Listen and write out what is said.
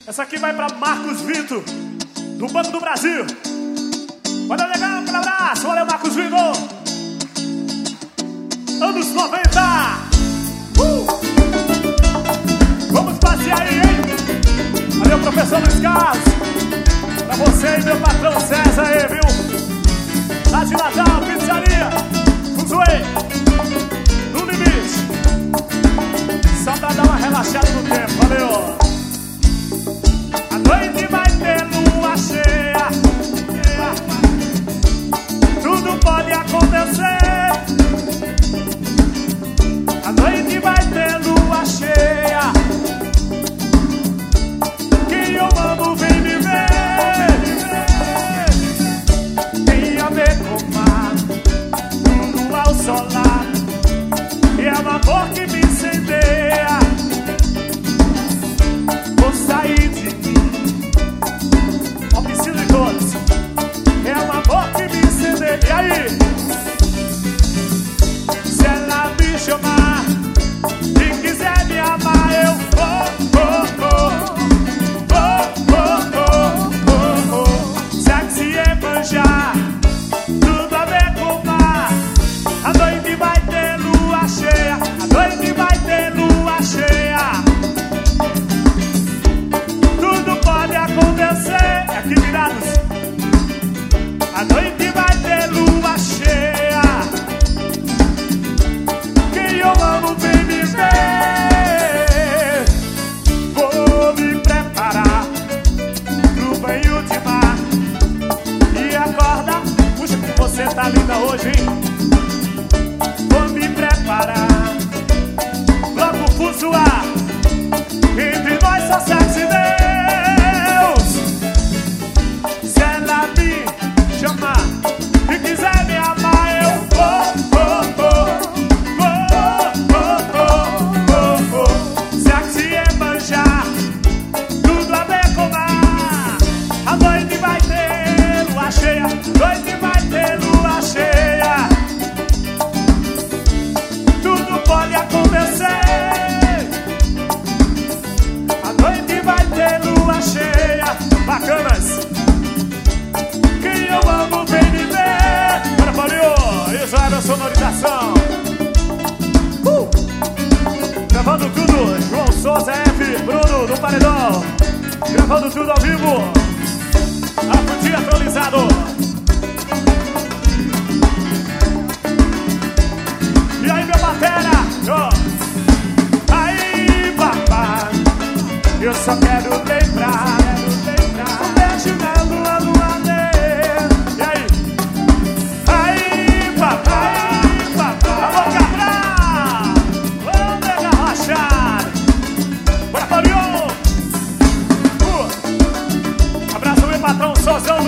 Essa aqui vai pra Marcos Vitor, do Banco do Brasil. Valeu, legal, aquele abraço. Valeu, Marcos Vitor. Anos 90. Vamos passear aí, hein? Valeu, professor Luiz Carlos. Pra você e meu patrão César aí, viu? Lá de Natal, pizzaria Fuzuei, no limite. Só pra dar uma relaxada no tempo, valeu. A noite vai ter lua cheia, tudo pode acontecer. A noite vai ter lua cheia, quem eu amo vem me ver. Tem a ver com o mar, tudo ao solar, e é uma cor que me incendeia. Vou sair de mim, ó, preciso de todos. É uma cor que me incendeia. E aí? Se ela me chamar e quiser me amar, eu vou. Sexy é manjar, tudo a ver com o mar. A noite vai ter lua cheia, a noite vai ter lua cheia. Tudo pode acontecer. Aqui virados. A noite vai ter lua cheia, quem eu amo vem me ver. Vou me preparar pro banho de mar. E acorda, puxa que você tá linda hoje, hein? Vou me preparar, logo fuzuar. Entre nós só sexy Deus. Se ela me chamar e quiser me amar, eu vou. Sexy é manjar, tudo a ver com o mar. A noite vai ter lua cheia, a noite vai ter lua cheia. Tudo pode acontecer. A noite vai ter lua cheia. Bacanas. Quem eu amo vem me ver. Bora, Paulinho. Isso é a sonorização. Gravando tudo. João Souza, F, Bruno do Paredão. Gravando tudo ao vivo. Aputi atualizado. E aí, meu batera? Aí, papai, eu só quero lembrar um beijo na lua, lua dele. E aí? Aí, papai, alô, Cabral, ô, nega rachado. Bora, Paulinho. Abraço, meu patrão Sozão.